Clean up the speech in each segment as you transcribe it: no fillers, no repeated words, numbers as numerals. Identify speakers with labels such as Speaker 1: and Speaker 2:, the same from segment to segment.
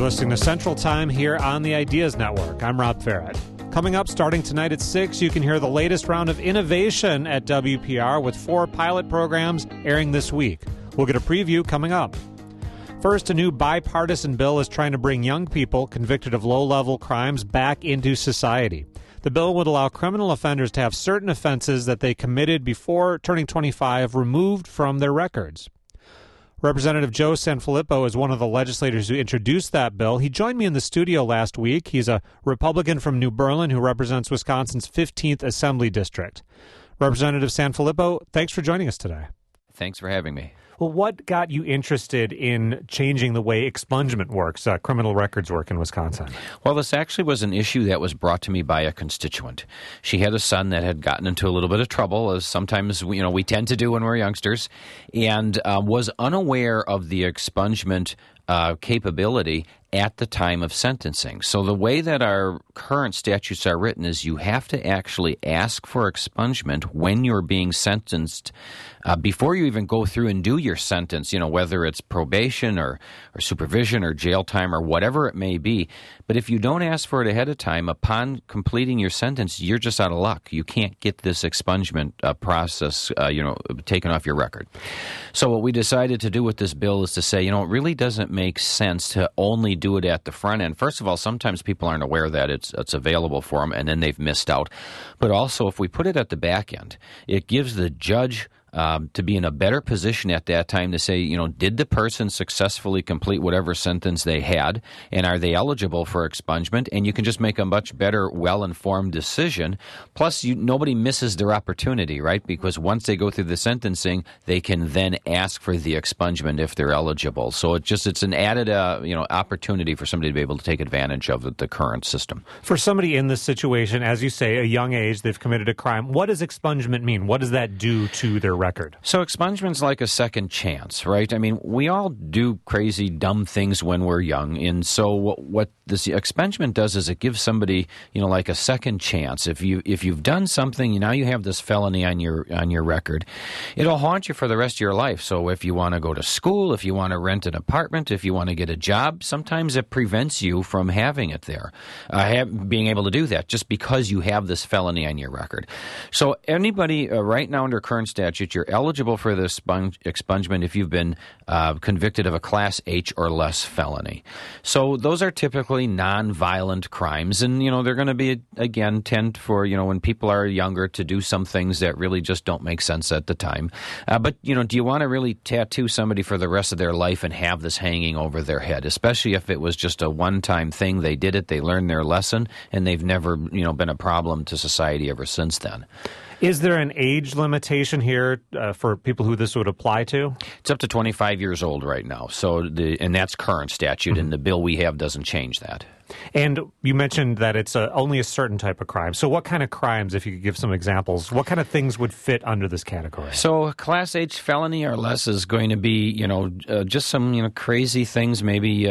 Speaker 1: listening to Central Time here on the Ideas Network. I'm Rob Farrett. Coming up, starting tonight at 6, you can hear the latest round of innovation at WPR with 4 pilot programs airing this week. We'll get a preview coming up. First, a new bipartisan bill is trying to bring young people convicted of low-level crimes back into society. The bill would allow criminal offenders to have certain offenses that they committed before turning 25 removed from their records. Representative Joe Sanfilippo is one of the legislators who introduced that bill. He joined me in the studio last week. He's a Republican from New Berlin who represents Wisconsin's 15th Assembly District. Representative Sanfilippo, thanks for joining us today.
Speaker 2: Thanks for having me.
Speaker 1: Well, what got you interested in changing the way expungement works, criminal records work in Wisconsin?
Speaker 2: Well, this actually was an issue that was brought to me by a constituent. She had a son that had gotten into a little bit of trouble, as sometimes we tend to do when we're youngsters, and was unaware of the expungement capability at the time of sentencing. So the way that our current statutes are written is you have to actually ask for expungement when you're being sentenced before you even go through and do your sentence, whether it's probation or supervision or jail time or whatever it may be. But if you don't ask for it ahead of time, upon completing your sentence, you're just out of luck. You can't get this expungement process, taken off your record. So what we decided to do with this bill is to say, it really doesn't make sense to only do it at the front end. First of all, sometimes people aren't aware that it's available for them, and then they've missed out. But also, if we put it at the back end, it gives the judge to be in a better position at that time to say, did the person successfully complete whatever sentence they had, and are they eligible for expungement? And you can just make a much better, well-informed decision. Plus, nobody misses their opportunity, right? Because once they go through the sentencing, they can then ask for the expungement if they're eligible. So it's an added, opportunity for somebody to be able to take advantage of the current system.
Speaker 1: For somebody in this situation, as you say, a young age, they've committed a crime. What does expungement mean? What does that do to their record?
Speaker 2: So expungement's like a second chance, right? I mean, we all do crazy, dumb things when we're young, and so what this expungement does is it gives somebody, like a second chance. If you've done something, now you have this felony on your record, it'll haunt you for the rest of your life. So if you want to go to school, if you want to rent an apartment, if you want to get a job, sometimes it prevents you from having it there, being able to do that just because you have this felony on your record. So anybody right now under current statute, you're eligible for this expungement if you've been convicted of a Class H or less felony. So those are typically non-violent crimes, and they're going to be, again, tend for when people are younger to do some things that really just don't make sense at the time. But do you want to really tattoo somebody for the rest of their life and have this hanging over their head, especially if it was just a one-time thing? They did it, they learned their lesson, and they've never been a problem to society ever since then.
Speaker 1: Is there an age limitation here for people who this would apply to?
Speaker 2: It's up to 25 years old right now, and that's current statute, and the bill we have doesn't change that.
Speaker 1: And you mentioned that it's only a certain type of crime. So what kind of crimes, if you could give some examples, what kind of things would fit under this category?
Speaker 2: So a Class H felony or less is going to be, just some, crazy things, maybe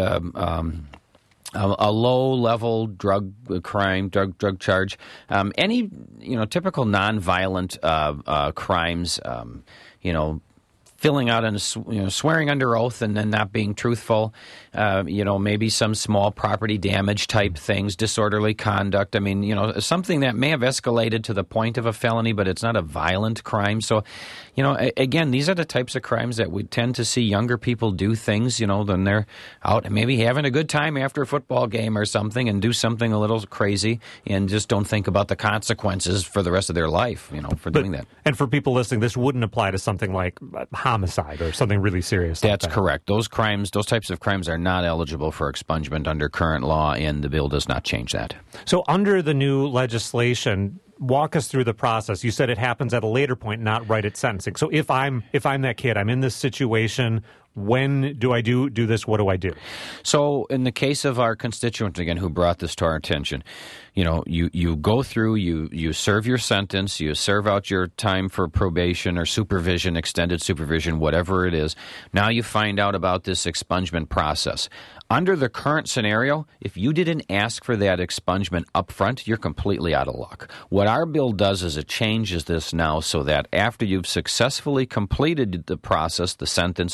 Speaker 2: a low-level drug crime, drug charge, any typical nonviolent crimes, filling out and swearing under oath and then not being truthful, maybe some small property damage type things, disorderly conduct. I mean, something that may have escalated to the point of a felony, but it's not a violent crime. So, again, these are the types of crimes that we tend to see younger people do things, when they're out maybe having a good time after a football game or something and do something a little crazy and just don't think about the consequences for the rest of their life, for doing that.
Speaker 1: And for people listening, this wouldn't apply to something like homicide or something really serious.
Speaker 2: That's correct. Those types of crimes are not eligible for expungement under current law, and the bill does not change that.
Speaker 1: So under the new legislation, walk us through the process. You said it happens at a later point, not right at sentencing. So if I'm that kid, I'm in this situation, when do I do this? What do I do?
Speaker 2: So in the case of our constituent, again, who brought this to our attention, you go through, you serve your sentence, you serve out your time for probation or supervision, extended supervision, whatever it is. Now you find out about this expungement process. Under the current scenario, if you didn't ask for that expungement up front, you're completely out of luck. What our bill does is it changes this now so that after you've successfully completed the process, the sentence, the supervision,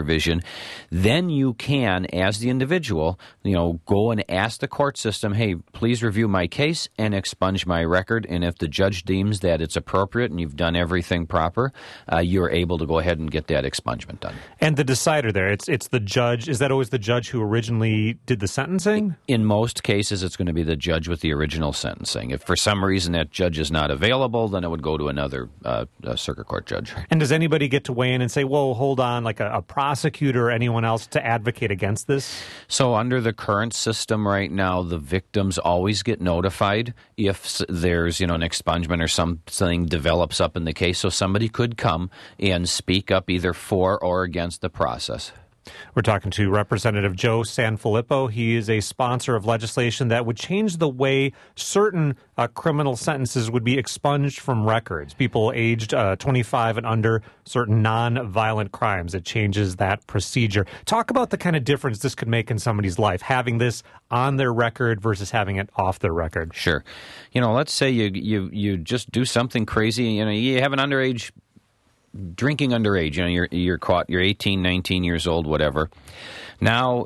Speaker 2: provision, then you can, as the individual, go and ask the court system, hey, please review my case and expunge my record. And if the judge deems that it's appropriate and you've done everything proper, you're able to go ahead and get that expungement done.
Speaker 1: And the decider there, it's the judge. Is that always the judge who originally did the sentencing?
Speaker 2: In most cases, it's going to be the judge with the original sentencing. If for some reason that judge is not available, then it would go to another circuit court judge.
Speaker 1: And does anybody get to weigh in and say, well, hold on, like a prosecutor or anyone else to advocate against this?
Speaker 2: So under the current system right now, the victims always get notified if there's, an expungement or something develops up in the case. So somebody could come and speak up either for or against the process.
Speaker 1: We're talking to Representative Joe Sanfilippo. He is a sponsor of legislation that would change the way certain criminal sentences would be expunged from records. People aged 25 and under, certain non-violent crimes. It changes that procedure. Talk about the kind of difference this could make in somebody's life, having this on their record versus having it off their record.
Speaker 2: Sure. Let's say you just do something crazy. You have an underage drinking underage, you're caught, you're 18, 19 years old, whatever. Now,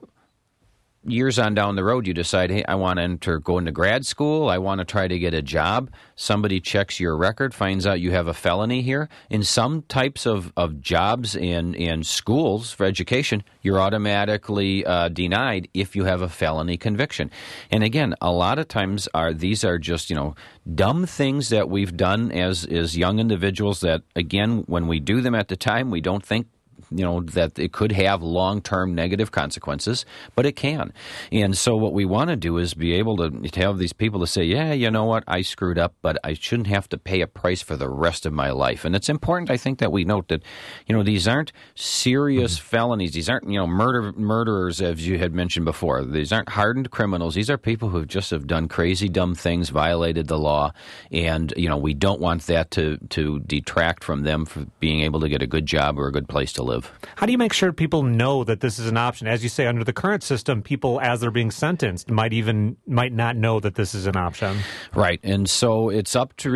Speaker 2: years on down the road, you decide, hey, I want to go into grad school. I want to try to get a job. Somebody checks your record, finds out you have a felony here. In some types of jobs and schools for education, you're automatically denied if you have a felony conviction. And again, a lot of times these are just, dumb things that we've done as young individuals that, again, when we do them at the time, we don't think that it could have long-term negative consequences, but it can. And so what we want to do is be able to have these people to say, yeah, you know what, I screwed up, but I shouldn't have to pay a price for the rest of my life. And it's important, I think, that we note that, these aren't serious felonies. These aren't, murderers, as you had mentioned before. These aren't hardened criminals. These are people who have done crazy, dumb things, violated the law, and, we don't want that to detract from them for being able to get a good job or a good place to live.
Speaker 1: How do you make sure people know that this is an option? As you say, under the current system, people, as they're being sentenced, might not know that this is an option.
Speaker 2: Right, and so it's up to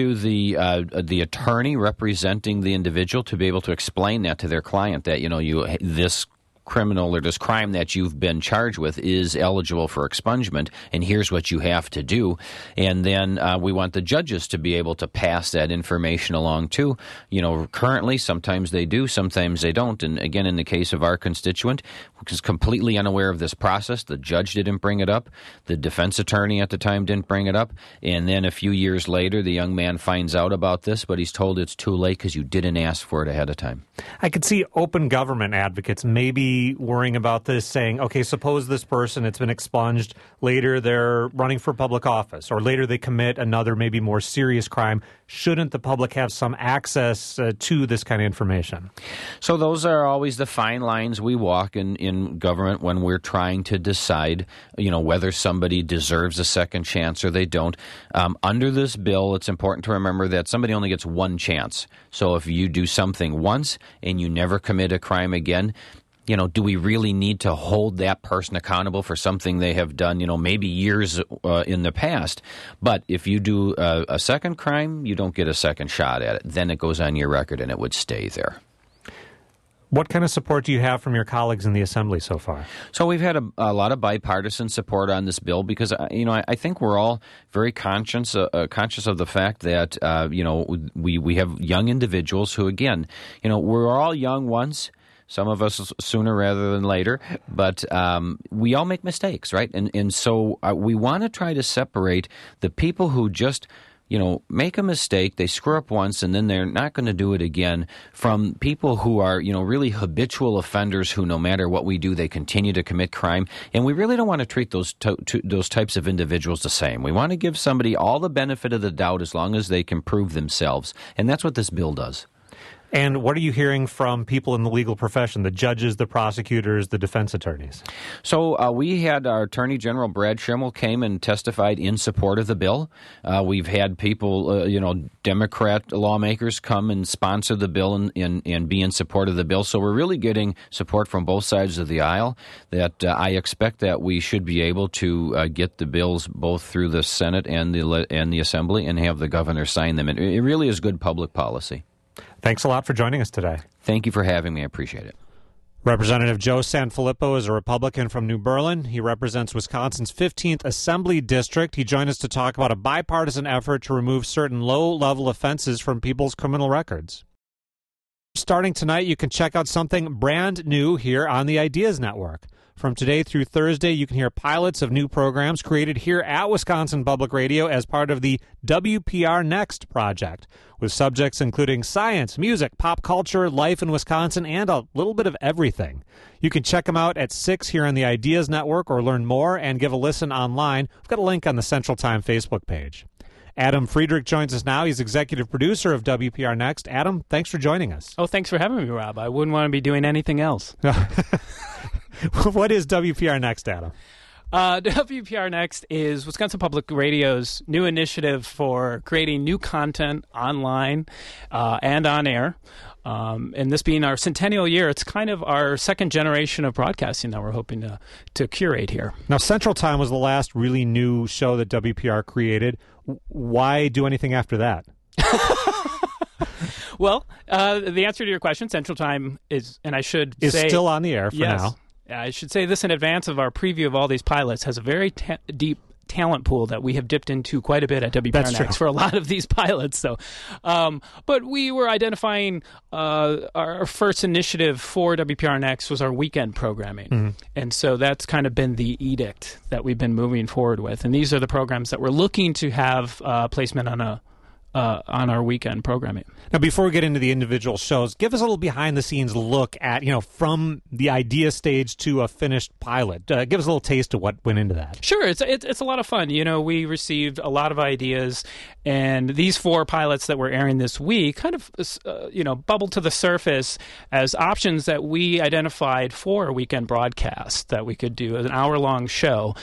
Speaker 2: the attorney representing the individual to be able to explain that to their client that this criminal or this crime that you've been charged with is eligible for expungement, and here's what you have to do. And then we want the judges to be able to pass that information along too. Currently, sometimes they do, sometimes they don't. And again, in the case of our constituent, who is completely unaware of this process, the judge didn't bring it up, the defense attorney at the time didn't bring it up, and then a few years later, the young man finds out about this, but he's told it's too late because you didn't ask for it ahead of time.
Speaker 1: I could see open government advocates maybe worrying about this, saying, okay, suppose this person, it's been expunged, later they're running for public office, or later they commit another maybe more serious crime. Shouldn't the public have some access to this kind of information?
Speaker 2: So those are always the fine lines we walk in government when we're trying to decide, whether somebody deserves a second chance or they don't. Under this bill, it's important to remember that somebody only gets one chance. So if you do something once and you never commit a crime again, do we really need to hold that person accountable for something they have done, maybe years in the past? But if you do a second crime, you don't get a second shot at it. Then it goes on your record and it would stay there.
Speaker 1: What kind of support do you have from your colleagues in the Assembly so far?
Speaker 2: So we've had a lot of bipartisan support on this bill because, I think we're all very conscious of the fact that, we have young individuals who, again, we're all young once. Some of us sooner rather than later, but we all make mistakes, right? And so we want to try to separate the people who just, make a mistake, they screw up once, and then they're not going to do it again, from people who are, really habitual offenders who, no matter what we do, they continue to commit crime. And we really don't want to treat those types of individuals the same. We want to give somebody all the benefit of the doubt as long as they can prove themselves. And that's what this bill does.
Speaker 1: And what are you hearing from people in the legal profession, the judges, the prosecutors, the defense attorneys?
Speaker 2: So we had our Attorney General Brad Schimel came and testified in support of the bill. We've had people, Democrat lawmakers come and sponsor the bill and be in support of the bill. So we're really getting support from both sides of the aisle that I expect that we should be able to get the bills both through the Senate and the Assembly and have the governor sign them. And it really is good public policy.
Speaker 1: Thanks a lot for joining us today.
Speaker 2: Thank you for having me. I appreciate it.
Speaker 1: Representative Joe Sanfilippo is a Republican from New Berlin. He represents Wisconsin's 15th Assembly District. He joined us to talk about a bipartisan effort to remove certain low-level offenses from people's criminal records. Starting tonight, you can check out something brand new here on the Ideas Network. From today through Thursday, you can hear pilots of new programs created here at Wisconsin Public Radio as part of the WPR Next project, with subjects including science, music, pop culture, life in Wisconsin, and a little bit of everything. You can check them out at 6 here on the Ideas Network or learn more and give a listen online. We've got a link on the Central Time Facebook page. Adam Friedrich joins us now. He's executive producer of WPR Next. Adam, thanks for joining us.
Speaker 3: Oh, thanks for having me, Rob. I wouldn't want to be doing anything else.
Speaker 1: What is WPR Next, Adam?
Speaker 3: WPR Next is Wisconsin Public Radio's new initiative for creating new content online and on air. And this being our centennial year, it's kind of our second generation of broadcasting that we're hoping to curate here. Now,
Speaker 1: Central Time was the last really new show that WPR created. Why do anything after that?
Speaker 3: Well, the answer to your question, Central Time is, and I should say,
Speaker 1: still on the air for now.
Speaker 3: I should say this in advance of our preview of all these pilots, has a very deep talent pool that we have dipped into quite a bit at WPR Next for a lot of these pilots. So, but we were identifying our first initiative for WPR Next was our weekend programming. Mm-hmm. And so that's kind of been the edict that we've been moving forward with. And these are the programs that we're looking to have placement on our weekend programming.
Speaker 1: Now, before we get into the individual shows, give us a little behind-the-scenes look at, from the idea stage to a finished pilot. Give us a little taste of what went into that.
Speaker 3: Sure, it's a lot of fun. We received a lot of ideas, and these 4 pilots that we're airing this week kind of, bubbled to the surface as options that we identified for a weekend broadcast that we could do as an hour-long show.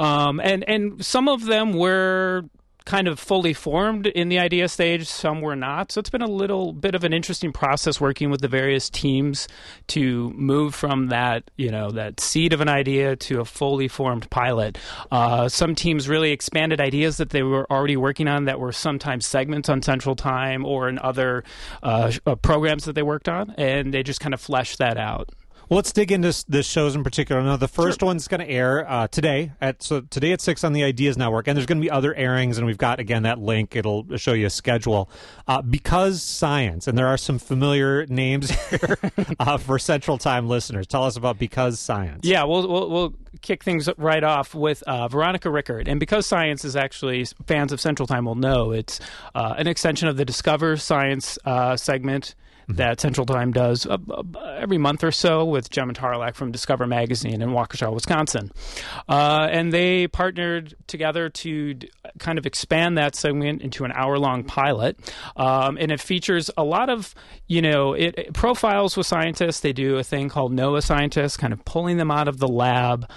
Speaker 3: And some of them were kind of fully formed in the idea stage, some were not. So it's been a little bit of an interesting process working with the various teams to move from that, that seed of an idea to a fully formed pilot. Some teams really expanded ideas that they were already working on that were sometimes segments on Central Time or in other programs that they worked on, and they just kind of fleshed that out.
Speaker 1: Well, let's dig into the shows in particular. Now, the first one's going to air today at 6 on the Ideas Network, and there's going to be other airings, and we've got, again, that link. It'll show you a schedule. Because Science, and there are some familiar names here for Central Time listeners. Tell us about Because Science.
Speaker 3: Yeah, we'll kick things right off with Veronica Rickard. And Because Science is actually, fans of Central Time will know, it's an extension of the Discover Science segment that Central Time does every month or so with Jem and Tarlac from Discover Magazine in Waukesha, Wisconsin. And they partnered together to kind of expand that segment into an hour-long pilot. And it features a lot of, it profiles with scientists. They do a thing called Know a Scientist, kind of pulling them out of the lab.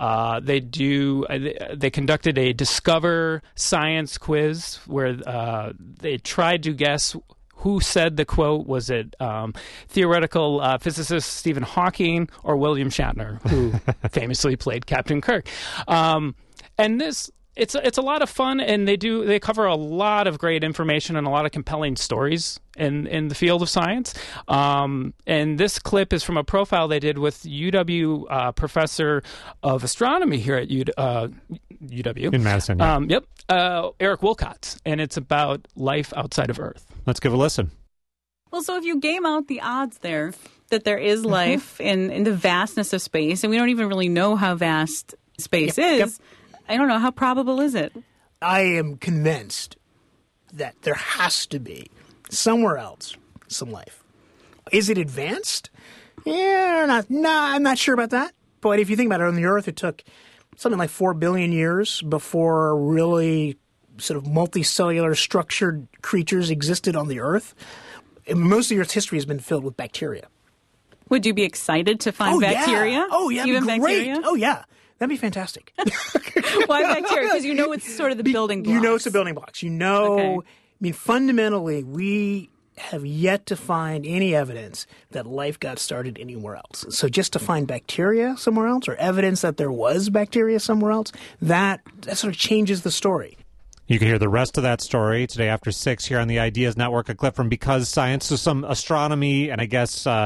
Speaker 3: They conducted a Discover Science quiz where they tried to guess who said the quote. Was it theoretical physicist Stephen Hawking or William Shatner, who famously played Captain Kirk? And this, it's a lot of fun, and they cover a lot of great information and a lot of compelling stories in the field of science. And this clip is from a profile they did with UW professor of astronomy here at UW
Speaker 1: in Madison.
Speaker 3: Yeah. Eric Wilcox, and it's about life outside of Earth.
Speaker 1: Let's give a listen.
Speaker 4: Well, so if you game out the odds there that there is life in the vastness of space, and we don't even really know how vast space is, I don't know, how probable is it?
Speaker 5: I am convinced that there has to be somewhere else some life. Is it advanced? Yeah, I'm not sure about that. But if you think about it, on the Earth, it took something like 4 billion years before really sort of multicellular structured creatures existed on the Earth. And most of the Earth's history has been filled with bacteria.
Speaker 4: Would you be excited to find bacteria?
Speaker 5: Yeah. Oh, yeah,
Speaker 4: even
Speaker 5: great.
Speaker 4: Bacteria?
Speaker 5: Oh, yeah. That'd be fantastic.
Speaker 4: Why bacteria? Because it's sort of the building blocks.
Speaker 5: It's the building blocks. Fundamentally, we have yet to find any evidence that life got started anywhere else. So just to find bacteria somewhere else, or evidence that there was bacteria somewhere else, that sort of changes the story.
Speaker 1: You can hear the rest of that story today after 6 here on the Ideas Network, a clip from Because Science. So some astronomy and I guess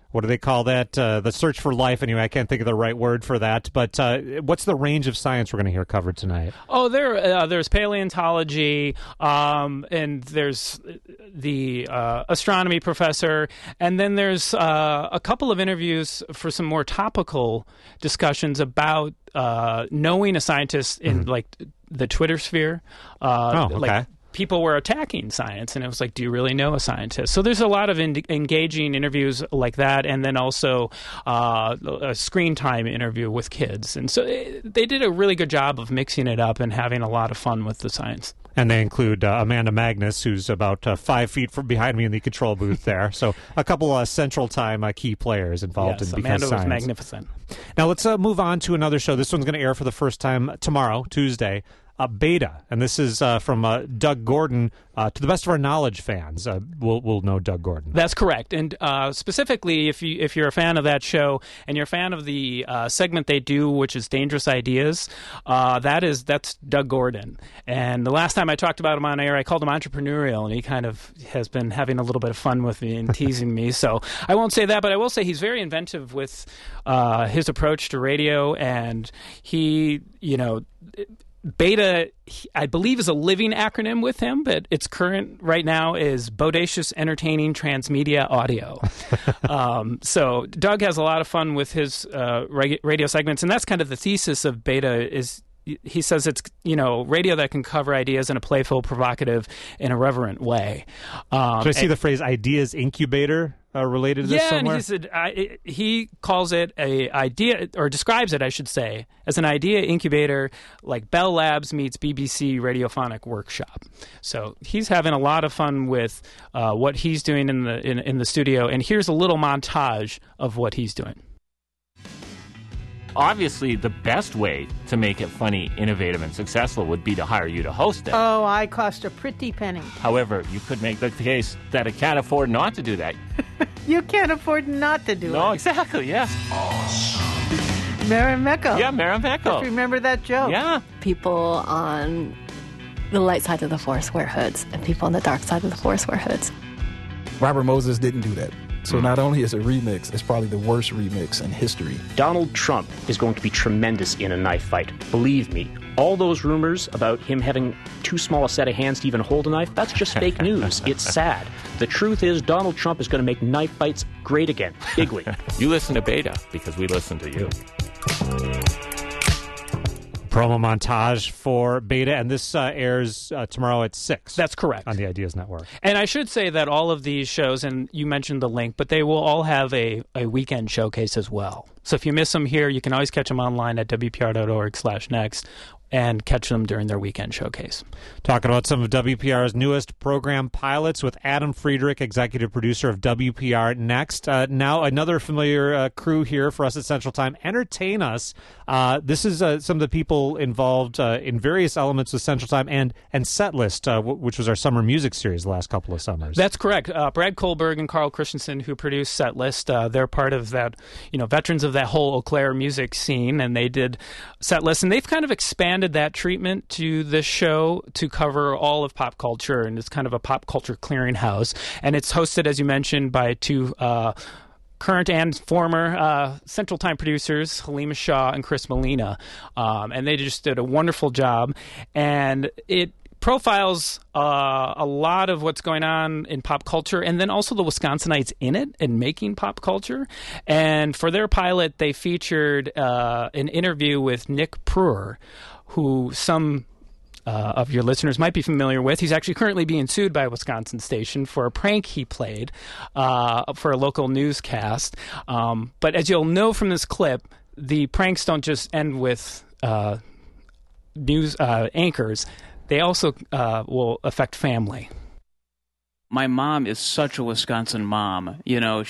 Speaker 1: what do they call that? The search for life. Anyway, I can't think of the right word for that. But what's the range of science we're going to hear covered tonight?
Speaker 3: Oh, there's paleontology, and there's the astronomy professor, and then there's a couple of interviews for some more topical discussions about knowing a scientist in like the Twitter sphere.
Speaker 1: Okay.
Speaker 3: Like, people were attacking science, and it was like, do you really know a scientist? So there's a lot of engaging interviews like that, and then also a screen time interview with kids. And so they did a really good job of mixing it up and having a lot of fun with the science.
Speaker 1: And they include Amanda Magnus, who's about 5 feet from behind me in the control booth there. So a couple Central Time key players involved in Because
Speaker 3: Amanda
Speaker 1: Science.
Speaker 3: was magnificent.
Speaker 1: Now let's move on to another show. This one's going to air for the first time tomorrow, Tuesday. Beta, and this is from Doug Gordon. To the best of our knowledge, fans will know Doug Gordon.
Speaker 3: That's correct, and specifically, if you're a fan of that show and you're a fan of the segment they do, which is Dangerous Ideas, that's Doug Gordon. And the last time I talked about him on air, I called him entrepreneurial, and he kind of has been having a little bit of fun with me and teasing me. So I won't say that, but I will say he's very inventive with his approach to radio, and he, Beta, I believe, is a living acronym with him, but its current right now is Bodacious Entertaining Transmedia Audio. So Doug has a lot of fun with his radio segments, and that's kind of the thesis of Beta. Is he says it's radio that can cover ideas in a playful, provocative, and irreverent way.
Speaker 1: So I see the phrase "ideas incubator" related to this somewhere?
Speaker 3: And he said he calls it a idea, or describes it, I should say, as an idea incubator, like Bell Labs meets BBC Radiophonic Workshop. So he's having a lot of fun with what he's doing in the studio. And here's a little montage of what he's doing.
Speaker 6: Obviously, the best way to make it funny, innovative, and successful would be to hire you to host it.
Speaker 7: Oh, I cost a pretty penny.
Speaker 6: However, you could make the case that it can't afford not to do that.
Speaker 7: You can't afford not to do it.
Speaker 6: No, exactly, yes.
Speaker 7: Marimekko.
Speaker 6: Yeah, Marimekko.
Speaker 7: Just remember that joke.
Speaker 6: Yeah.
Speaker 8: People on the light side of the Force wear hoods, and people on the dark side of the Force wear hoods.
Speaker 9: Robert Moses didn't do that. So not only is it a remix, it's probably the worst remix in history.
Speaker 10: Donald Trump is going to be tremendous in a knife fight. Believe me, all those rumors about him having too small a set of hands to even hold a knife, that's just fake news. It's sad. The truth is Donald Trump is going to make knife fights great again. Bigly.
Speaker 6: You listen to Beta because we listen to you.
Speaker 1: Promo montage for Beta, and this airs tomorrow at 6.
Speaker 3: That's correct.
Speaker 1: On the Ideas Network. And
Speaker 3: I should say that all of these shows, and you mentioned the link, but they will all have a weekend showcase as well. So if you miss them here, you can always catch them online at WPR.org/next and catch them during their weekend showcase.
Speaker 1: Talking about some of WPR's newest program pilots with Adam Friedrich, executive producer of WPR Next. Now another familiar crew here for us at Central Time. Entertain us. This is some of the people involved in various elements of Central Time and Setlist, which was our summer music series the last couple of summers.
Speaker 3: That's correct. Brad Kohlberg and Carl Christensen, who produced Setlist, they're part of that, veterans of that whole Eau Claire music scene, and they did Setlist, and they've kind of expanded that treatment to this show to cover all of pop culture, and it's kind of a pop culture clearinghouse. And it's hosted, as you mentioned, by two current and former Central Time producers, Halima Shah and Chris Molina. And they just did a wonderful job. And it profiles a lot of what's going on in pop culture, and then also the Wisconsinites in it and making pop culture. And for their pilot, they featured an interview with Nick Pruer, who some of your listeners might be familiar with. He's actually currently being sued by a Wisconsin station for a prank he played for a local newscast. But as you'll know from this clip, the pranks don't just end with news anchors. They also will affect family.
Speaker 11: My mom is such a Wisconsin mom.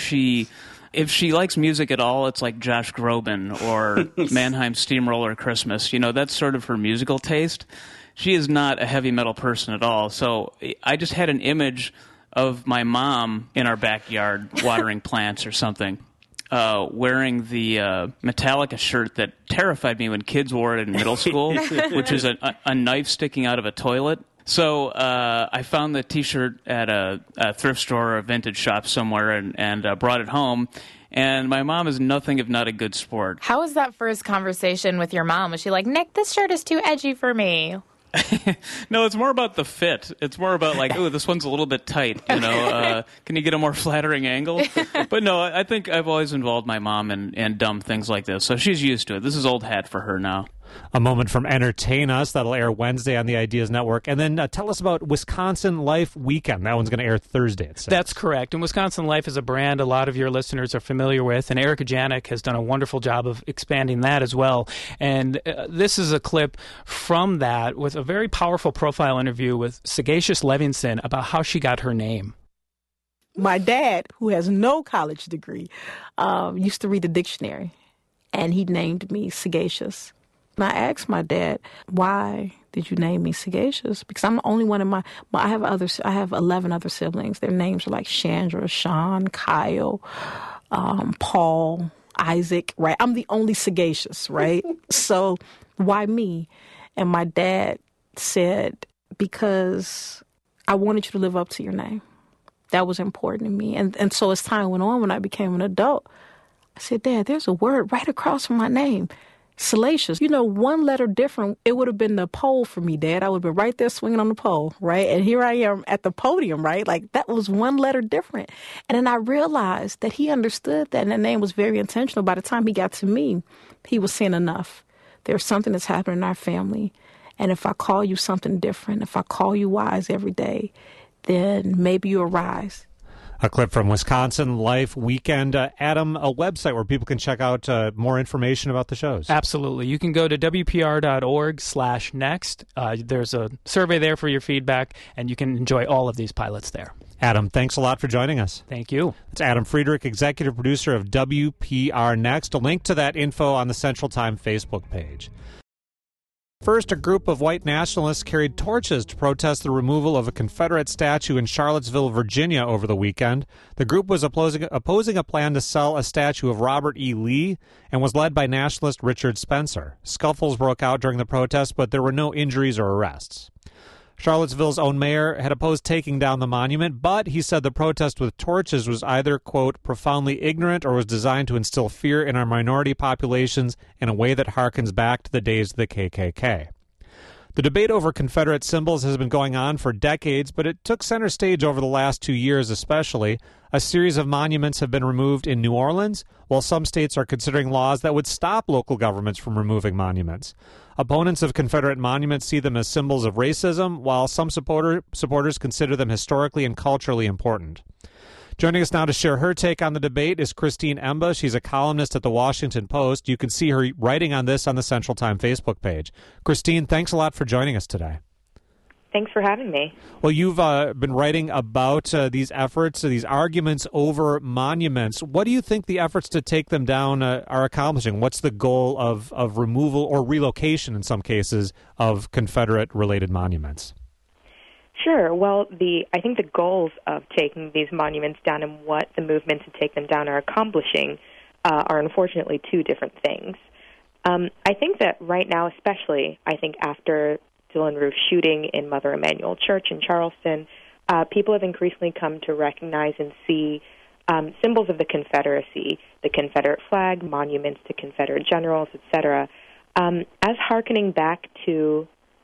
Speaker 11: If she likes music at all, it's like Josh Groban or Mannheim Steamroller Christmas. That's sort of her musical taste. She is not a heavy metal person at all. So I just had an image of my mom in our backyard watering plants or something, wearing the Metallica shirt that terrified me when kids wore it in middle school, which is a knife sticking out of a toilet. So I found the T-shirt at a thrift store or a vintage shop somewhere and brought it home. And my mom is nothing if not a good sport.
Speaker 12: How was that first conversation with your mom? Was she like, Nick, this shirt is too edgy for me?
Speaker 11: No, it's more about the fit. It's more about like, oh, this one's a little bit tight. You know, can you get a more flattering angle? But no, I think I've always involved my mom in dumb things like this, so she's used to it. This is old hat for her now.
Speaker 1: A moment from Entertain Us that'll air Wednesday on the Ideas Network, and then tell us about Wisconsin Life Weekend. That one's going to air Thursday at 6.
Speaker 3: That's correct. And Wisconsin Life is a brand a lot of your listeners are familiar with, and Erica Janik has done a wonderful job of expanding that as well. And this is a clip from that with a very powerful profile interview with Sagacious Levinson about how she got her name.
Speaker 13: My dad, who has no college degree, used to read the dictionary, and he named me Sagacious. And I asked my dad, why did you name me Sagacious? Because I'm the only one in I have 11 other siblings. Their names are like Chandra, Sean, Kyle, Paul, Isaac, right? I'm the only Sagacious, right? So why me? And my dad said, because I wanted you to live up to your name. That was important to me. And so as time went on, when I became an adult, I said, Dad, there's a word right across from my name. Salacious. You know, one letter different, it would have been the pole for me, Dad. I would have been right there swinging on the pole, right? And here I am at the podium, right? Like, that was one letter different. And then I realized that he understood that, and the name was very intentional. By the time he got to me, he was saying enough. There's something that's happening in our family. And if I call you something different, if I call you wise every day, then maybe you'll rise.
Speaker 1: A clip from Wisconsin Life Weekend. Adam, a website where people can check out more information about the shows.
Speaker 3: Absolutely. You can go to WPR.org/next. There's a survey there for your feedback, and you can enjoy all of these pilots there.
Speaker 1: Adam, thanks a lot for joining us.
Speaker 3: Thank you.
Speaker 1: It's Adam Friedrich, executive producer of WPR Next. A link to that info on the Central Time Facebook page. First, a group of white nationalists carried torches to protest the removal of a Confederate statue in Charlottesville, Virginia over the weekend. The group was opposing a plan to sell a statue of Robert E. Lee and was led by nationalist Richard Spencer. Scuffles broke out during the protest, but there were no injuries or arrests. Charlottesville's own mayor had opposed taking down the monument, but he said the protest with torches was either, quote, profoundly ignorant or was designed to instill fear in our minority populations in a way that harkens back to the days of the KKK. The debate over Confederate symbols has been going on for decades, but it took center stage over the last 2 years especially. A series of monuments have been removed in New Orleans, while some states are considering laws that would stop local governments from removing monuments. Opponents of Confederate monuments see them as symbols of racism, while some supporters consider them historically and culturally important. Joining us now to share her take on the debate is Christine Emba. She's a columnist at The Washington Post. You can see her writing on this on the Central Time Facebook page. Christine, thanks a lot for joining us today.
Speaker 14: Thanks for having me.
Speaker 1: Well, you've been writing about these efforts, these arguments over monuments. What do you think the efforts to take them down are accomplishing? What's the goal of removal or relocation, in some cases, of Confederate-related monuments?
Speaker 14: Sure. Well, I think the goals of taking these monuments down and what the movement to take them down are accomplishing are unfortunately two different things. I think that right now, especially, I think after Dylann Roof's shooting in Mother Emanuel Church in Charleston, people have increasingly come to recognize and see symbols of the Confederacy, the Confederate flag, monuments to Confederate generals, etc., as hearkening back to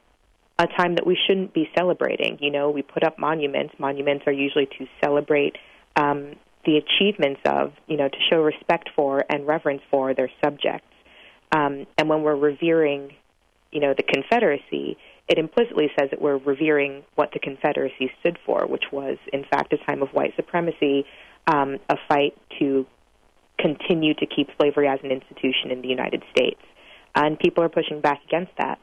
Speaker 14: a time that we shouldn't be celebrating. You know, we put up monuments. Monuments are usually to celebrate the achievements of, to show respect for and reverence for their subjects. And when we're revering, the Confederacy, it implicitly says that we're revering what the Confederacy stood for, which was, in fact, a time of white supremacy, a fight to continue to keep slavery as an institution in the United States. And people are pushing back against that.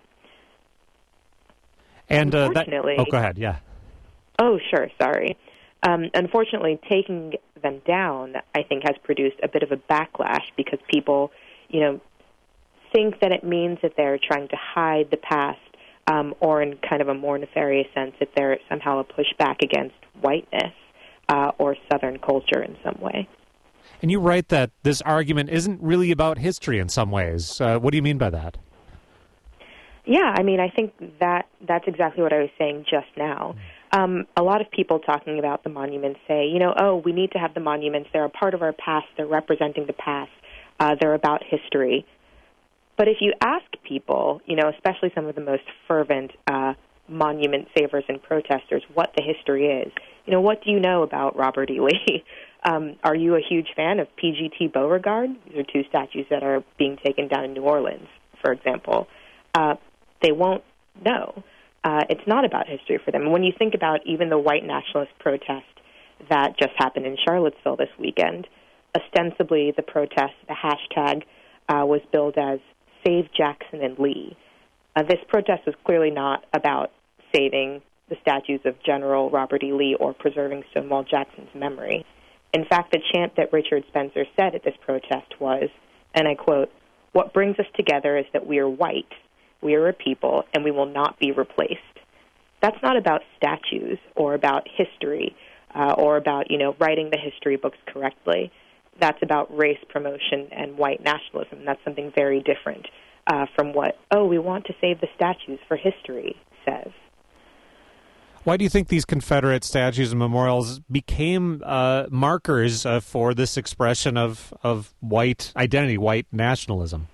Speaker 1: And
Speaker 14: unfortunately,
Speaker 1: go ahead, yeah.
Speaker 14: Oh, sure, sorry. Unfortunately, taking them down, I think, has produced a bit of a backlash because people, think that it means that they're trying to hide the past, or in kind of a more nefarious sense, that they're somehow a pushback against whiteness or Southern culture in some way.
Speaker 1: And you write that this argument isn't really about history in some ways. What do you mean by that?
Speaker 14: Yeah, I mean, I think that's exactly what I was saying just now. a lot of people talking about the monuments say, we need to have the monuments. They're a part of our past. They're representing the past. They're about history. But if you ask people, especially some of the most fervent monument savers and protesters, what the history is, what do you know about Robert E. Lee? Are you a huge fan of P.G.T. Beauregard? These are two statues that are being taken down in New Orleans, for example. They won't know. It's not about history for them. When you think about even the white nationalist protest that just happened in Charlottesville this weekend, ostensibly the protest, the hashtag, was billed as Save Jackson and Lee. This protest was clearly not about saving the statues of General Robert E. Lee or preserving Stonewall Jackson's memory. In fact, the chant that Richard Spencer said at this protest was, and I quote, "What brings us together is that we are white, we are a people, and we will not be replaced." That's not about statues or about history or about, writing the history books correctly. That's about race promotion and white nationalism. That's something very different from what, we want to save the statues for history says.
Speaker 1: Why do you think these Confederate statues and memorials became markers for this expression of white identity, white nationalism?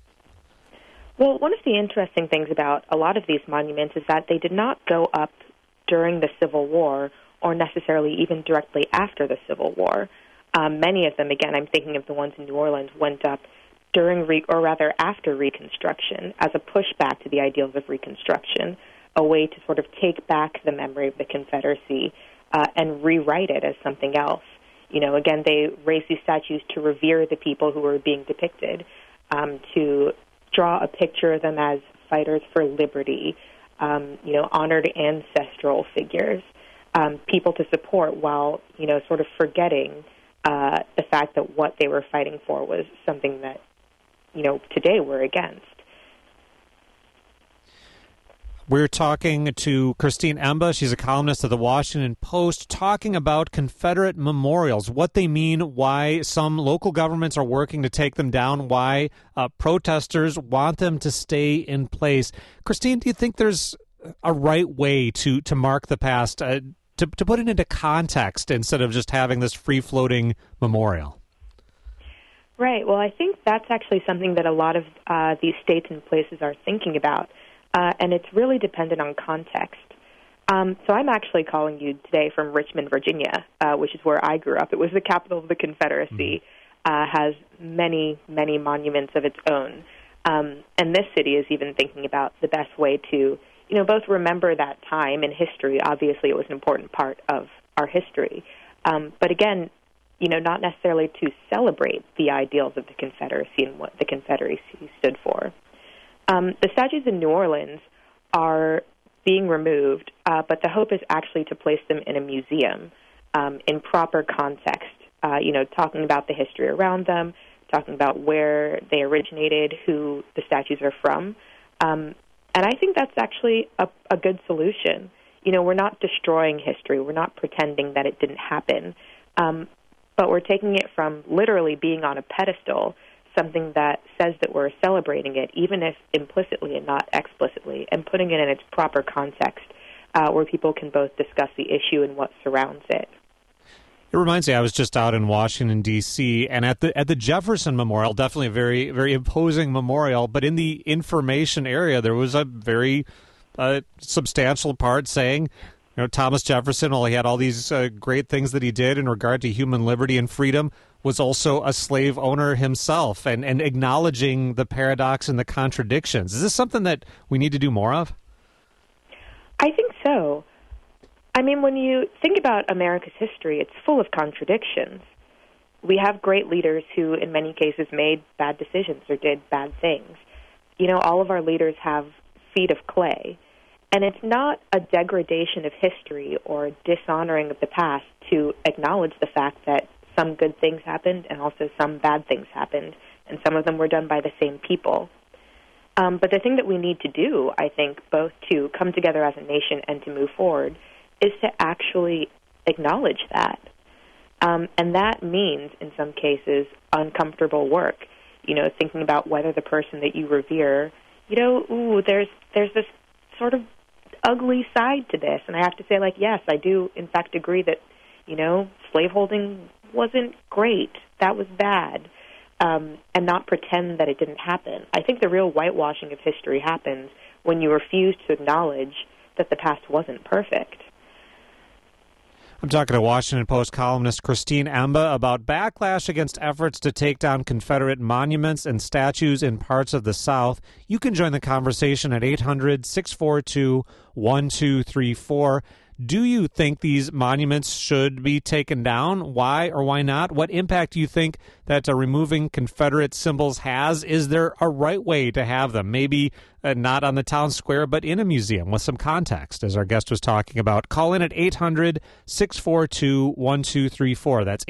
Speaker 14: Well, one of the interesting things about a lot of these monuments is that they did not go up during the Civil War or necessarily even directly after the Civil War. Many of them, again, I'm thinking of the ones in New Orleans, went up during, or rather after Reconstruction as a pushback to the ideals of Reconstruction, a way to sort of take back the memory of the Confederacy and rewrite it as something else. Again, they raised these statues to revere the people who were being depicted, to draw a picture of them as fighters for liberty, honored ancestral figures, people to support while, sort of forgetting the fact that what they were fighting for was something that, today we're against.
Speaker 1: We're talking to Christine Emba. She's a columnist of the Washington Post, talking about Confederate memorials, what they mean, why some local governments are working to take them down, why protesters want them to stay in place. Christine, do you think there's a right way to mark the past, to put it into context instead of just having this free-floating memorial?
Speaker 14: Right. Well, I think that's actually something that a lot of these states and places are thinking about. And it's really dependent on context. So I'm actually calling you today from Richmond, Virginia, which is where I grew up. It was the capital of the Confederacy, has many, many monuments of its own. And this city is even thinking about the best way to, both remember that time in history. Obviously, it was an important part of our history. But again, not necessarily to celebrate the ideals of the Confederacy and what the Confederacy stood for. The statues in New Orleans are being removed, but the hope is actually to place them in a museum in proper context, talking about the history around them, talking about where they originated, who the statues are from. And I think that's actually a good solution. We're not destroying history. We're not pretending that it didn't happen. But we're taking it from literally being on a pedestal, something that says that we're celebrating it, even if implicitly and not explicitly, and putting it in its proper context where people can both discuss the issue and what surrounds it.
Speaker 1: It reminds me, I was just out in Washington, D.C., and at the Jefferson Memorial, definitely a very, very imposing memorial, but in the information area, there was a very substantial part saying, Thomas Jefferson, while he had all these great things that he did in regard to human liberty and freedom, was also a slave owner himself, and acknowledging the paradox and the contradictions. Is this something that we need to do more of?
Speaker 14: I think so. I mean, when you think about America's history, it's full of contradictions. We have great leaders who, in many cases, made bad decisions or did bad things. All of our leaders have feet of clay. And it's not a degradation of history or a dishonoring of the past to acknowledge the fact that some good things happened and also some bad things happened, and some of them were done by the same people. But the thing that we need to do, I think, both to come together as a nation and to move forward, is to actually acknowledge that. And that means, in some cases, uncomfortable work. Thinking about whether the person that you revere, there's this sort of ugly side to this. And I have to say, yes, I do, in fact, agree that, slaveholding wasn't great. That was bad. And not pretend that it didn't happen. I think the real whitewashing of history happens when you refuse to acknowledge that the past wasn't perfect.
Speaker 1: I'm talking to Washington Post columnist Christine Emba about backlash against efforts to take down Confederate monuments and statues in parts of the South. You can join the conversation at 800-642-1234. Do you think these monuments should be taken down? Why or why not? What impact do you think that removing Confederate symbols has? Is there a right way to have them? Maybe not on the town square, but in a museum with some context, as our guest was talking about. Call in at 800-642-1234. That's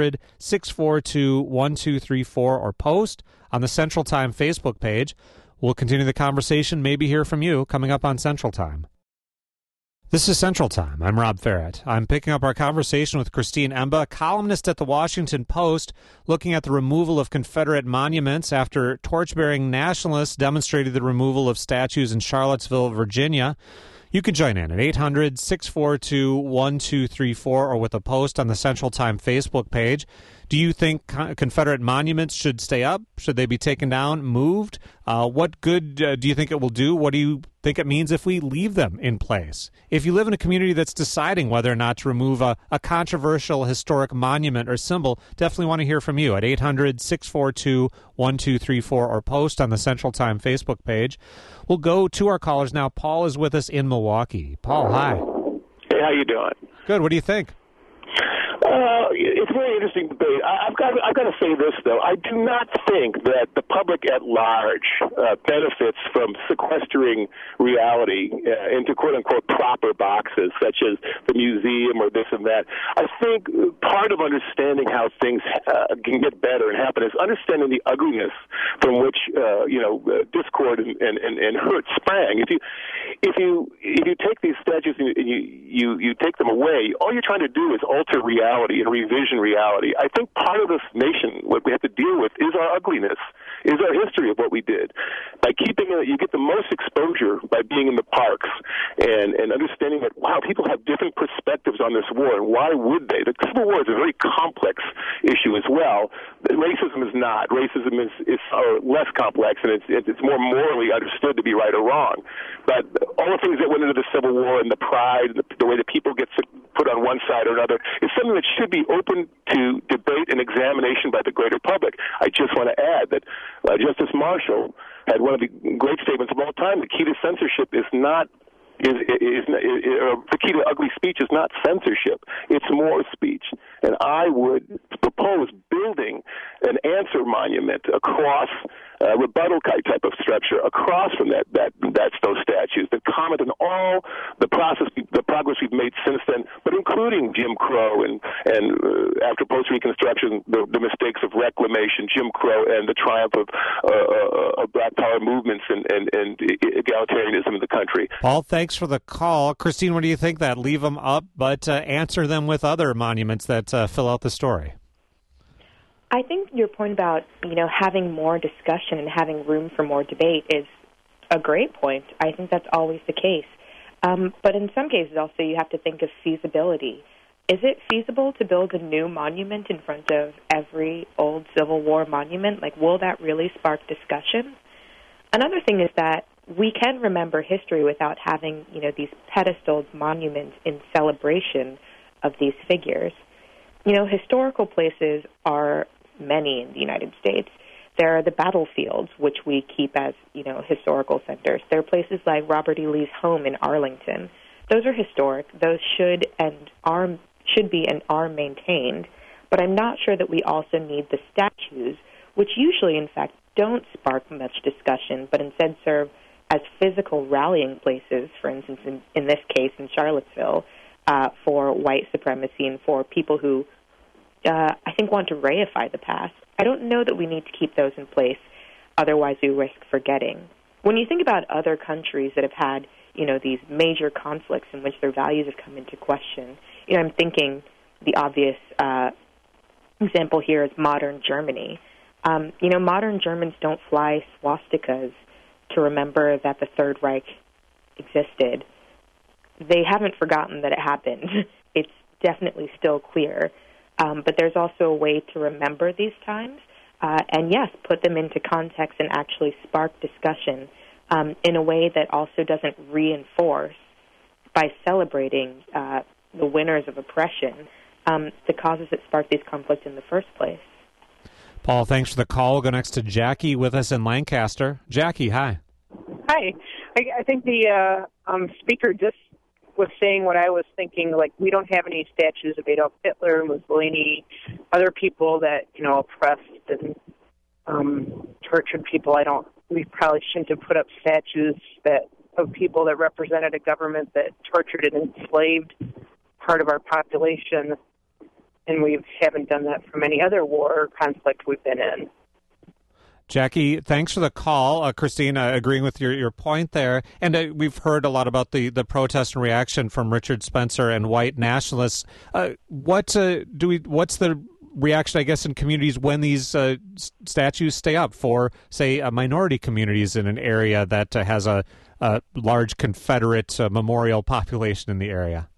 Speaker 1: 800-642-1234, or post on the Central Time Facebook page. We'll continue the conversation, maybe hear from you, coming up on Central Time. This is Central Time. I'm Rob Ferret. I'm picking up our conversation with Christine Emba, columnist at the Washington Post, looking at the removal of Confederate monuments after torch-bearing nationalists demonstrated the removal of statues in Charlottesville, Virginia. You can join in at 800-642-1234 or with a post on the Central Time Facebook page. Do you think Confederate monuments should stay up? Should they be taken down, moved? What good do you think it will do? What do you think it means if we leave them in place? If you live in a community that's deciding whether or not to remove a controversial historic monument or symbol, definitely want to hear from you at 800-642-1234 or post on the Central Time Facebook page. We'll go to our callers now. Paul is with us in Milwaukee. Paul, hi.
Speaker 15: Hey, how you doing?
Speaker 1: Good. What do you think?
Speaker 15: It's a very interesting debate. I've got to say this, though. I do not think that the public at large benefits from sequestering reality into quote-unquote proper boxes, such as the museum or this and that. I think part of understanding how things can get better and happen is understanding the ugliness from which discord and hurt sprang. If you take these statues and you take them away, all you're trying to do is alter reality and revision reality. I think part of this nation, what we have to deal with, is our ugliness, is our history of what we did. By keeping it, you get the most exposure by being in the parks and understanding that, wow, people have different perspectives on this war, and why would they? The Civil War is a very complex issue as well. Racism is not. Racism is less complex, and it's more morally understood to be right or wrong. But all the things that went into the Civil War and the pride, the way that people get put on one side or another, is something that should be open to debate and examination by the greater public. I just want to add that Justice Marshall had one of the great statements of all time: the key to censorship is not the key to ugly speech is not censorship, it's more speech. And I would propose building an answer monument across rebuttal type of structure across from those statues that comment on all the progress we've made since then, but including Jim Crow and after post-Reconstruction, the mistakes of reclamation, Jim Crow, and the triumph of Black Power movements and egalitarianism in the country.
Speaker 1: Paul, thanks for the call. Christine, what do you think that? Leave them up, but answer them with other monuments that fill out the story.
Speaker 14: I think your point about, having more discussion and having room for more debate is a great point. I think that's always the case. But in some cases also you have to think of feasibility. Is it feasible to build a new monument in front of every old Civil War monument? Will that really spark discussion? Another thing is that we can remember history without having, these pedestaled monuments in celebration of these figures. Historical places are many in the United States. There are the battlefields, which we keep as, historical centers. There are places like Robert E. Lee's home in Arlington. Those are historic. Those should be and are maintained. But I'm not sure that we also need the statues, which usually, in fact, don't spark much discussion, but instead serve as physical rallying places, for instance, in this case in Charlottesville, for white supremacy and for people who I think want to reify the past. I don't know that we need to keep those in place, otherwise we risk forgetting. When you think about other countries that have had, these major conflicts in which their values have come into question, I'm thinking the obvious example here is modern Germany. Modern Germans don't fly swastikas to remember that the Third Reich existed. they haven't forgotten that it happened. It's definitely still queer. But there's also a way to remember these times and, yes, put them into context and actually spark discussion in a way that also doesn't reinforce, by celebrating the winners of oppression, the causes that spark these conflicts in the first place.
Speaker 1: Paul, thanks for the call. We'll go next to Jackie with us in Lancaster. Jackie, hi.
Speaker 16: Hi. I think the speaker just was saying what I was thinking, like we don't have any statues of Adolf Hitler, Mussolini, other people that, oppressed and tortured people. We probably shouldn't have put up statues of people that represented a government that tortured and enslaved part of our population, and we haven't done that from any other war or conflict we've been in.
Speaker 1: Jackie, thanks for the call. Christine, agreeing with your point there. And we've heard a lot about the protest and reaction from Richard Spencer and white nationalists. What's the reaction, I guess, in communities when these statues stay up for, say, minority communities in an area that has a large Confederate memorial population in the area?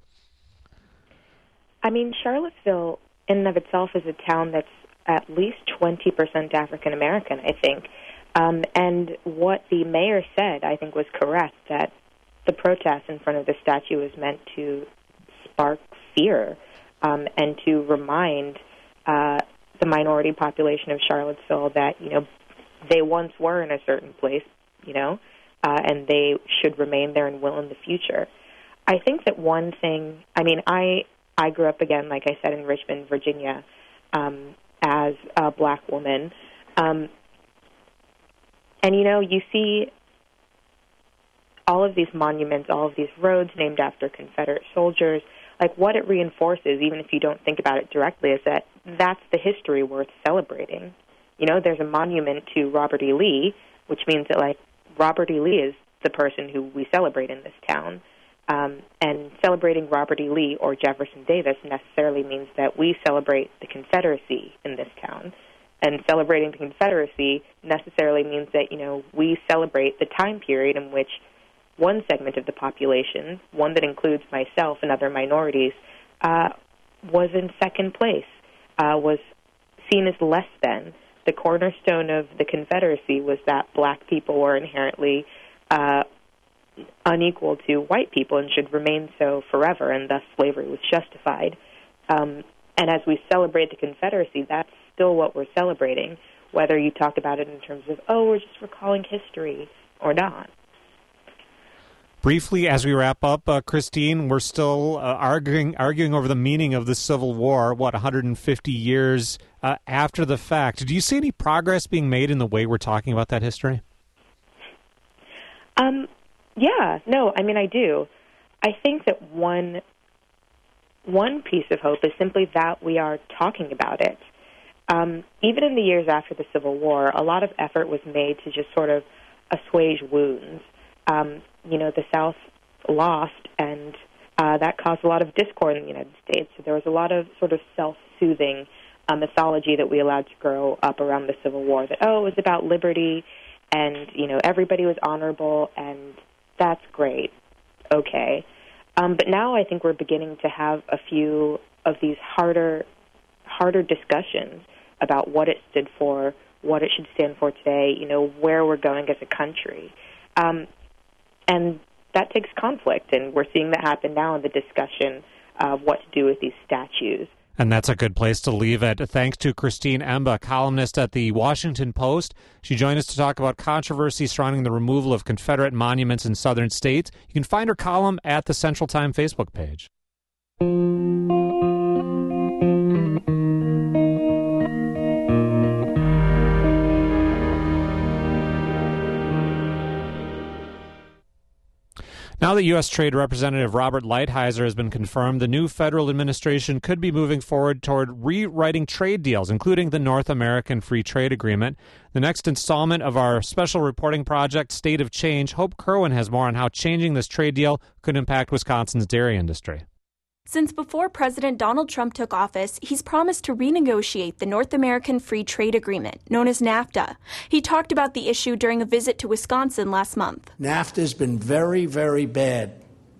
Speaker 14: I mean, Charlottesville in and of itself is a town that's at least 20% African American, I think. And what the mayor said, I think, was correct, that the protest in front of the statue was meant to spark fear and to remind the minority population of Charlottesville that, they once were in a certain place, and they should remain there and will in the future. I think that one thing, I grew up, again, like I said, in Richmond, Virginia, as a black woman. And, you see all of these monuments, all of these roads named after Confederate soldiers. Like, what it reinforces, even if you don't think about it directly, is that that's the history worth celebrating. There's a monument to Robert E. Lee, which means that, Robert E. Lee is the person who we celebrate in this town. And celebrating Robert E. Lee or Jefferson Davis necessarily means that we celebrate the Confederacy in this town. And celebrating the Confederacy necessarily means that, we celebrate the time period in which one segment of the population, one that includes myself and other minorities, was in second place, was seen as less than. The cornerstone of the Confederacy was that black people were inherently unequal to white people and should remain so forever, and thus slavery was justified. And as we celebrate the Confederacy, that's still what we're celebrating, whether you talk about it in terms of, we're just recalling history or not.
Speaker 1: Briefly, as we wrap up, Christine, we're still arguing over the meaning of the Civil War, 150 years after the fact. Do you see any progress being made in the way we're talking about that history?
Speaker 14: Yeah, no, I do. I think that one piece of hope is simply that we are talking about it. Even in the years after the Civil War, a lot of effort was made to just sort of assuage wounds. The South lost, and that caused a lot of discord in the United States. So there was a lot of sort of self-soothing mythology that we allowed to grow up around the Civil War, that, it was about liberty, and, everybody was honorable, and that's great. Okay. But now I think we're beginning to have a few of these harder discussions about what it stood for, what it should stand for today, where we're going as a country. And that takes conflict, and we're seeing that happen now in the discussion of what to do with these statues.
Speaker 1: And that's a good place to leave it. Thanks to Christine Emba, columnist at the Washington Post. She joined us to talk about controversy surrounding the removal of Confederate monuments in southern states. You can find her column at the Central Time Facebook page. Now that U.S. Trade Representative Robert Lighthizer has been confirmed, the new federal administration could be moving forward toward rewriting trade deals, including the North American Free Trade Agreement. The next installment of our special reporting project, State of Change, Hope Kerwin has more on how changing this trade deal could impact Wisconsin's dairy industry.
Speaker 17: Since before President Donald Trump took office, he's promised to renegotiate the North American Free Trade Agreement, known as NAFTA. He talked about the issue during a visit to Wisconsin last month.
Speaker 18: NAFTA has been very, very bad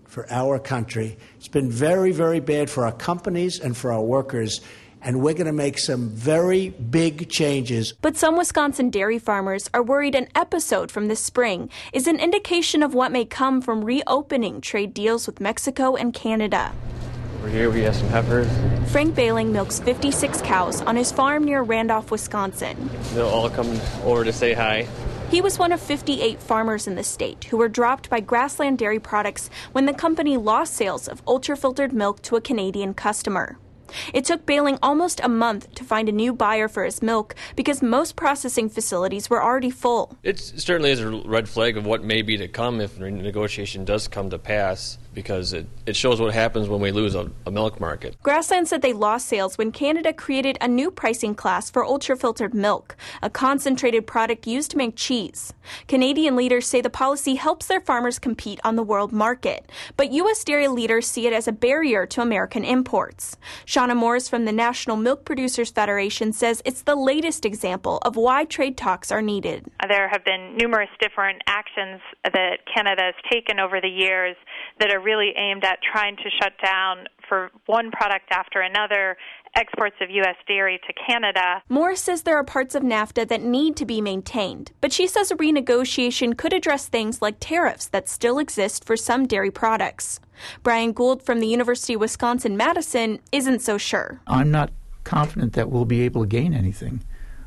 Speaker 18: for our country. It's been very, very bad for our companies and for our workers. And we're going to make some very big changes.
Speaker 17: But some Wisconsin dairy farmers are worried an episode from this spring is an indication of what may come from reopening trade deals with Mexico and Canada.
Speaker 19: Over here we have some heifers.
Speaker 17: Frank Bailing milks 56 cows on his farm near Randolph, Wisconsin.
Speaker 19: They'll all come over to say hi.
Speaker 17: He was one of 58 farmers in the state who were dropped by Grassland Dairy Products when the company lost sales of ultra-filtered milk to a Canadian customer. It took Bailing almost a month to find a new buyer for his milk because most processing facilities were already full.
Speaker 19: It certainly is a red flag of what may be to come if negotiation does come to pass, because it shows what happens when we lose a milk market.
Speaker 17: Grassland said they lost sales when Canada created a new pricing class for ultra-filtered milk, a concentrated product used to make cheese. Canadian leaders say the policy helps their farmers compete on the world market, but U.S. dairy leaders see it as a barrier to American imports. Shauna Morris from the National Milk Producers Federation says it's the latest example of why trade talks are needed.
Speaker 20: There have been numerous different actions that Canada has taken over the years that are really aimed at trying to shut down, for one product after another, exports of U.S. dairy to Canada.
Speaker 17: Morris says there are parts of NAFTA that need to be maintained, but she says a renegotiation could address things like tariffs that still exist for some dairy products. Brian Gould from the University of Wisconsin-Madison isn't so sure.
Speaker 21: I'm not confident that we'll be able to gain anything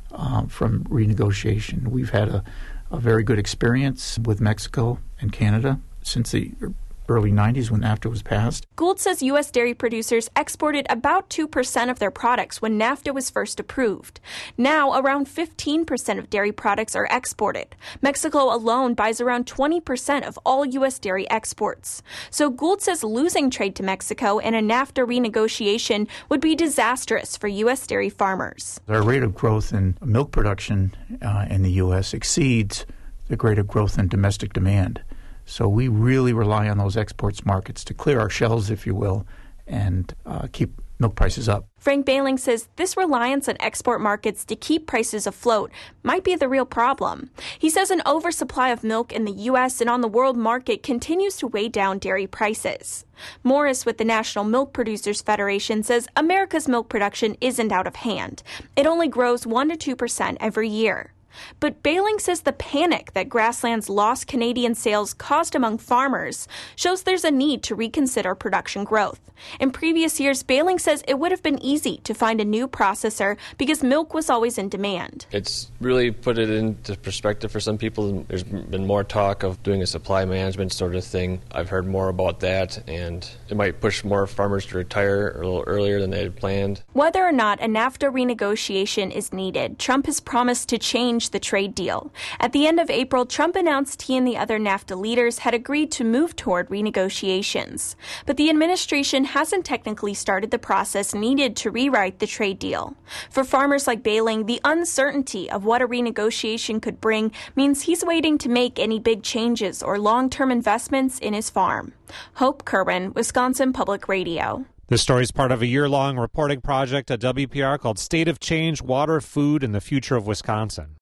Speaker 21: from renegotiation. We've had a very good experience with Mexico and Canada since the early 90s when NAFTA was passed.
Speaker 17: Gould says U.S. dairy producers exported about 2% of their products when NAFTA was first approved. Now, around 15% of dairy products are exported. Mexico alone buys around 20% of all U.S. dairy exports. So Gould says losing trade to Mexico in a NAFTA renegotiation would be disastrous for U.S. dairy farmers.
Speaker 21: Our rate of growth in milk production in the U.S. exceeds the rate of growth in domestic demand. So we really rely on those exports markets to clear our shelves, if you will, and keep milk prices up.
Speaker 17: Frank Bailing says this reliance on export markets to keep prices afloat might be the real problem. He says an oversupply of milk in the U.S. and on the world market continues to weigh down dairy prices. Morris with the National Milk Producers Federation says America's milk production isn't out of hand. It only grows 1% to 2% every year. But Bailing says the panic that Grassland's lost Canadian sales caused among farmers shows there's a need to reconsider production growth. In previous years, Bailing says it would have been easy to find a new processor because milk was always in demand.
Speaker 19: It's really put it into perspective for some people. There's been more talk of doing a supply management sort of thing. I've heard more about that, and it might push more farmers to retire a little earlier than they had planned.
Speaker 17: Whether or not a NAFTA renegotiation is needed, Trump has promised to change the trade deal. At the end of April, Trump announced he and the other NAFTA leaders had agreed to move toward renegotiations. But the administration hasn't technically started the process needed to rewrite the trade deal. For farmers like Bailing, the uncertainty of what a renegotiation could bring means he's waiting to make any big changes or long-term investments in his farm. Hope Kerwin, Wisconsin Public Radio.
Speaker 1: This story is part of a year-long reporting project at WPR called State of Change, Water, Food, and the Future of Wisconsin.